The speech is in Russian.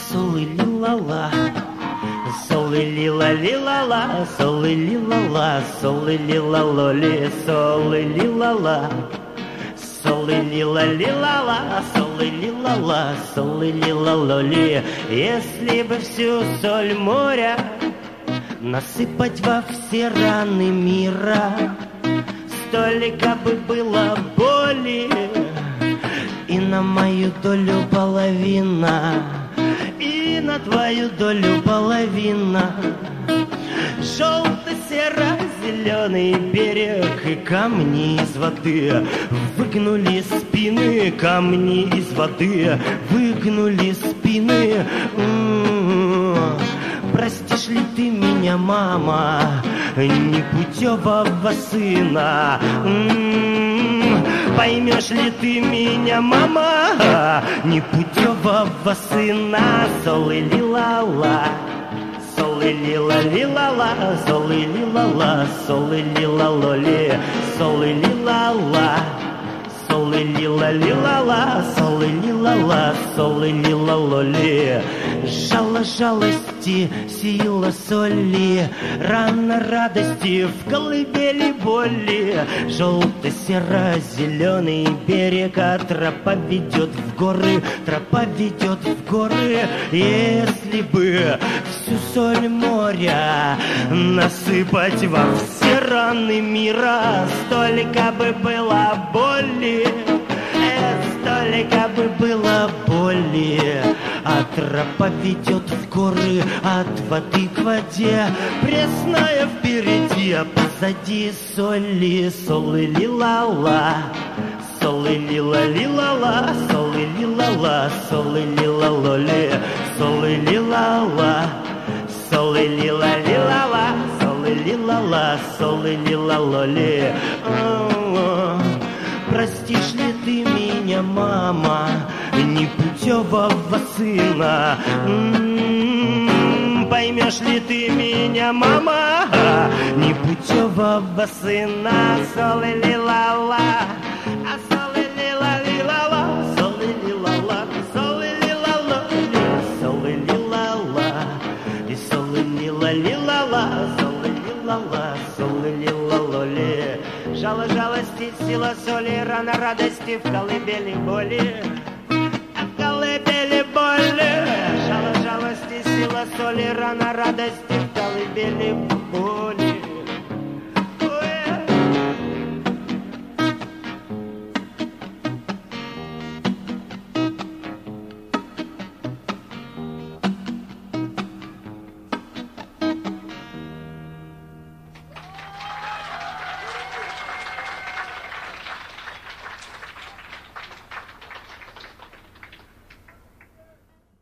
солы лила-ла, солы лила-лила-ла, солы лила-ла, солы лила-лоли, солы лила-ла, солы лила-лила-ла, солы лила-ла, солы лила-лоли. Если бы всю соль моря насыпать во все раны мира, столько бы было боли, и на мою долю половина, и на твою долю половина. Желто-серо-зеленый берег и камни из воды выгнули спины, камни из воды выгнули спины. Простишь ли ты меня, мама, непутевого сына? Поймешь ли ты меня, мама, непутевого сына? Солы лила-ла, солы лила-лила-ла, солы лила-ла, солы лила-лоли, солы лила-ла, солы лила-лила-ла, солы лила-ла, солы лила-лоли. Жало жалости, сила соли, рана радости в колыбели боли. Желто-серо-зеленый берег, а тропа ведет в горы, тропа ведет в горы. Если бы всю соль моря насыпать во все раны мира, столько бы было боли, столько бы было боли. А тропа ведет в горы, от воды к воде, пресная впереди, а позади соли. Солы лила-ла, солы лила-лила-ла, солы лила-ла, солы лила-лоли, солы лила-ла, солы лила-лила-ла, солы лила-ла, солы лила-лоли. Простишь ли ты меня, мама, непутевого сына? Поймешь ли ты меня, мама, непутевого сына? Солы лила-ла, а солы лила-лила-ла, солы лила-ла, солы лила-ла, солы лила-ла, и солы лила-лила-ла, солы лила-ла, солы лила-лоли. Жало жалости, сила соли, рана радости в колыбели боли, в колыбели боли. Жало жалости, сила соли, рана радости в колыбели боли.